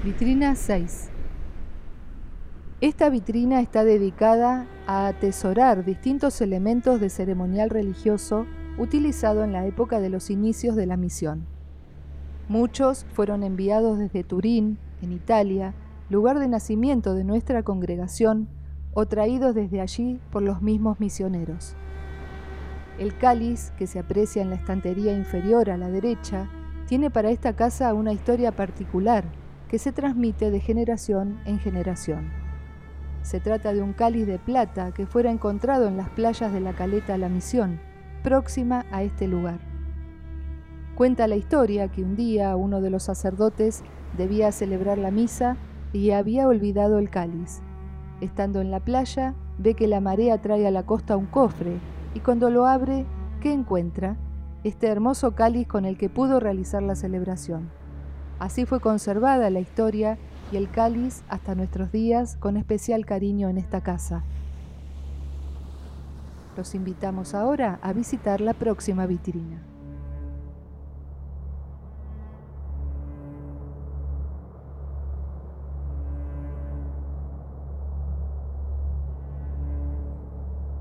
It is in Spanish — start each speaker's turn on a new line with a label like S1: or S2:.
S1: Vitrina 6. Esta vitrina está dedicada a atesorar distintos elementos de ceremonial religioso utilizado en la época de los inicios de la misión. Muchos fueron enviados desde Turín, en Italia, lugar de nacimiento de nuestra congregación, o traídos desde allí por los mismos misioneros. El cáliz, que se aprecia en la estantería inferior a la derecha, tiene para esta casa una historia particular que se transmite de generación en generación. Se trata de un cáliz de plata que fuera encontrado en las playas de la caleta La Misión, próxima a este lugar. Cuenta la historia que un día uno de los sacerdotes debía celebrar la misa y había olvidado el cáliz. Estando en la playa, ve que la marea trae a la costa un cofre y cuando lo abre, ¿qué encuentra? Este hermoso cáliz con el que pudo realizar la celebración. Así fue conservada la historia y el cáliz hasta nuestros días con especial cariño en esta casa. Los invitamos ahora a visitar la próxima vitrina.